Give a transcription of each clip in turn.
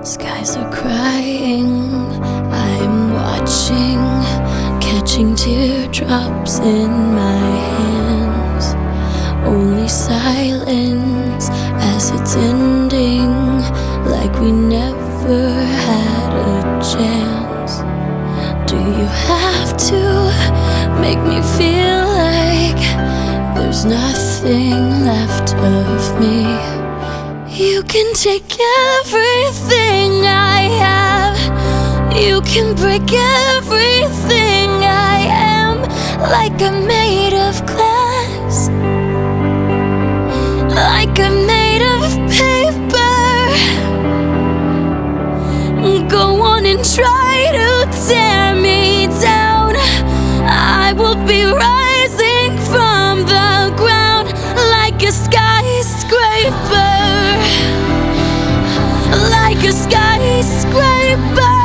Skies are crying, I'm watching, catching teardrops in my hands. Only silence as it's ending, like we never had a chance. Do you have to make me feel like there's nothing left of me? You can take everything I have, you can break everything I am, like I'm made of glass, like I'm made of paper. Go on and try to tear me down, I will be rising from the ground like a skyscraper, like a skyscraper.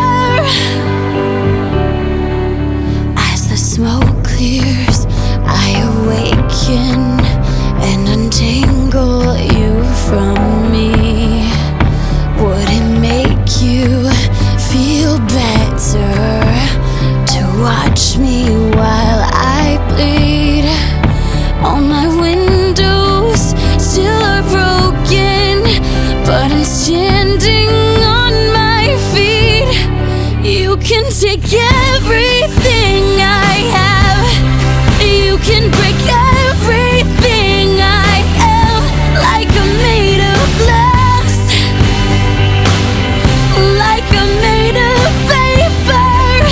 As the smoke clears, I awaken and untangle you from me. Would it make you feel better to watch me while I bleed? All my windows still are broken, but I'm standing on my feet. You can take everything I have, you can break everything I am, like I'm made of glass, like I'm made of paper.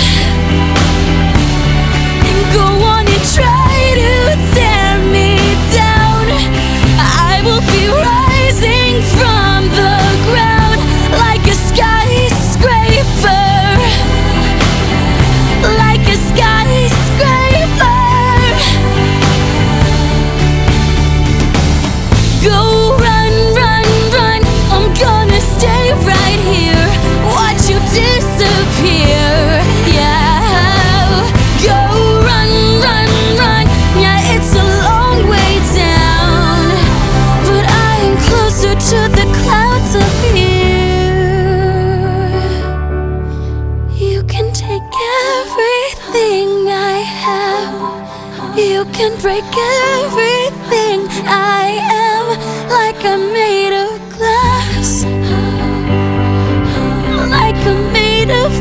And go on and try to tear me down, I will be rising from the ground like a skyscraper, like a skyscraper. Go run, run, run, I'm gonna stay right here, watch you disappear, yeah. Go run, run, run, yeah, it's a long way down, but I am closer to the clouds up here. You can take everything I have, you can break everything I am, like I'm made of glass, like I'm made of